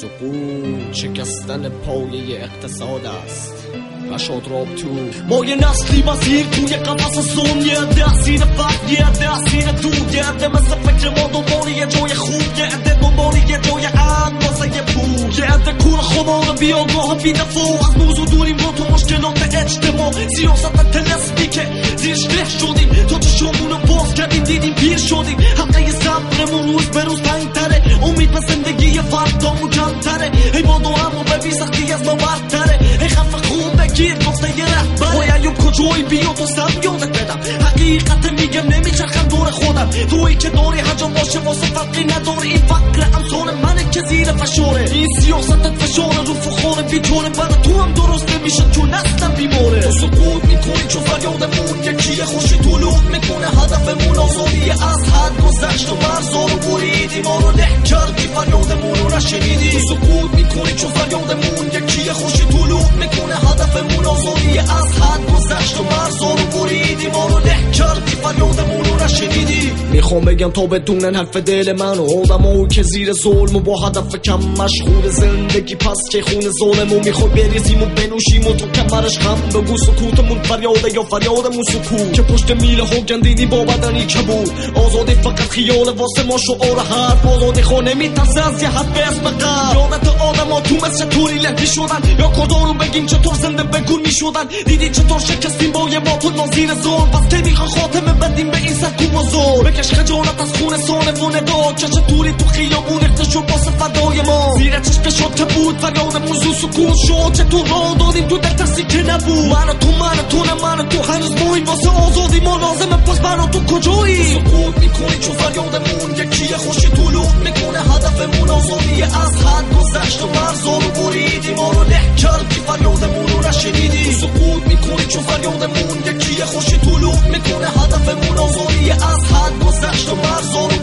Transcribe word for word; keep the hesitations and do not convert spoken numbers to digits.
سقوط شکستن پایه اقتصاد است. رشاد راب تو ما یه نسلی وزیر توی قفص زون، یه عده سینه فقر، یه عده سینه دود، یه عده مثل فکر ما دنبال یه جای خوب، یه عده دنبال یه جای امن واسه یه پول، یه عده کور خمار بیاگاه بی‌دفاع از موضوع دوریم رو تو مشکلات اجتماع. سیاست تلسمی که زیرش له شدیم تا چشمونو باز کردیم دیدیم پیر شدیم. حقه صبرمون روز به روز تنگ‌تره، امید به زندگی فردامون کمتره. ای بادو اما به بی سختی از ما برتره. ای خفه خوب بگیر گفته یه رهبر، وای ایوب کجایی بیا تو سم یادت بدم. حقیقت میگم نمیچرخم دور خودم، تویی که داری حجم باشه واسه فرقی نداره. این فقر امثال منه که زیر فشاره، این سیاستت فشاره رو فخاره بیچاره. بعد تو هم درست نمیشه چون نسلم بیماره. تو سقوط میکنی چون فریادمون یکیه، خوشی طلوع میکنه هدفمون آزادی از حد گذشت و مرزا رو بریدی، ما رو له کردی فریادمون رو نشنیدی. تو سقوط میکنی چون فریادمون یکیه، خوشی طلوع میکنه هدفمون آزادی از حد گذشت و مرزا رو بریدی، ما رو له کردی فریادمون رو نشنیدی. میخوام بگم تا بدونن حرف دل من و آدمایی که زیر ظلم و با هدف کم مشغول زندگی، پس که خون ظالمو میخوای بریزیم و بنوشیم و تو کمرش خم بگو سکوتمون فریاده یا فریادمون سکوت، که پشت میله ها گندیدی با بدنی کبود. آزادی فقط خیال واسه ما شعار حرف، آزادی خونه میترسه از یه حد به اسم قرد. یادت آدم ها تو مثل چطوری لحی شدن، یا کجا رو بگیم چطور زنده بگون میشدن. دیدی چطور شکستیم با یه باطل ما زیر ظلم، پس تیمیخوا خاتمه بدیم به این سرکوب و ظلم. بکش خجالت از خون سانه و ندا، که چطوری تو خیابون ریخته شد واسه فدای ما. زیر چشم شد که بود فریاد موضوع سکوت شد، چطور راه دادیم تو دل ترسی که نبود. من و تو من و تو نه من و تو هنوز ماییم واسه آزادی ما لازمه، پس من و تو کجایی؟ سقوط میکنی چون فریادمون یکیه، خوشی طلوع میکنه هدفمون آزادی از حد گذشت و مرزا رو بریدی، ما رو له کردی فریادمون رو نشنیدی. سقوط میکنی چون فریادمون یکیه، خوشی طلوع میکنه هدفمون آزادی از حد گذشت و مرزا رو